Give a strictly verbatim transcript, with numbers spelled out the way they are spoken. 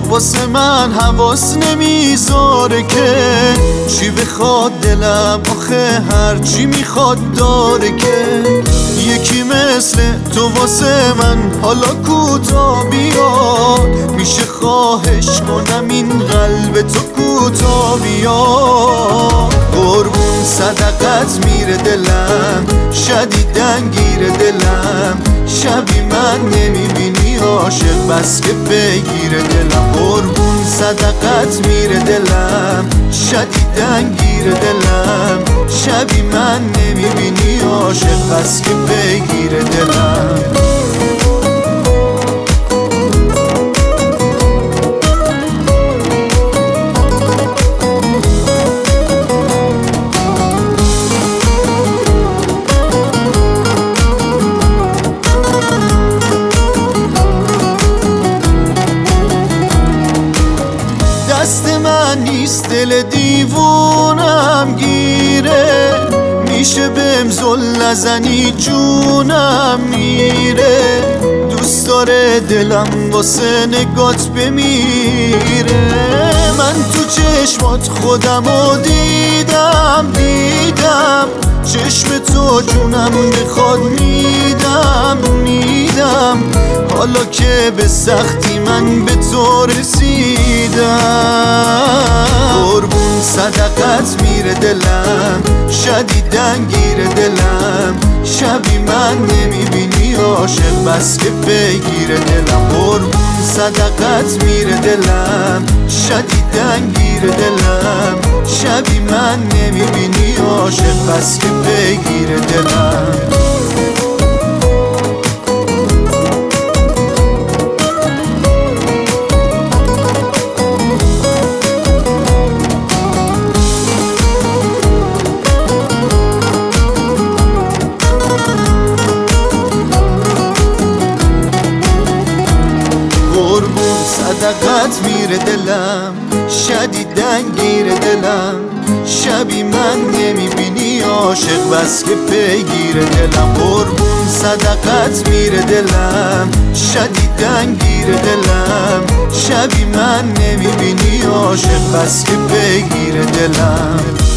واسه من حواس نمیذاره که چی بخواد دلم، آخه هر چی میخواد داره که یکی مثل تو واسه من حالا کوتا بیاد. میشه خواهش کنم این قلب تو کوتا بیاد. قربون صدقت میره دلم، شدیدن گیره دلم، شبی من نمیبینی عاشق بس که بگیره دلم. قربون صدقت میره دلم، شدیدن گیره دلم، شبی من نمیبینی عاشق بس که بگیره دلم. دست من نیست دل دیوونم گیره، میشه بهم زل نزنی جونم میره. دوست داره دلم واسه نگات بمیره. من تو چشمات خودمو دیدم دیدم، چشم تو جونم میخواد میدم میدم. حالا که به سختی من به تو رسیدم. قربون صدقت میره دلم، شدیدن گیره دلم، شبی من نمیبینی عاشق بس که بگیره دلم. قربون صدقت میره دلم، شدیدن گیره دلم، شبی من نمیبینی عاشق بس که بگیره دلم. قربون صدقت میره دلم، شدیدن گیره دلم، شبی من نمیبینی عاشق بس که بگیره دلم. قربون صدقت میره دلم، شدیدن گیره دلم، شبی من نمیبینی عاشق بس که بگیره دلم.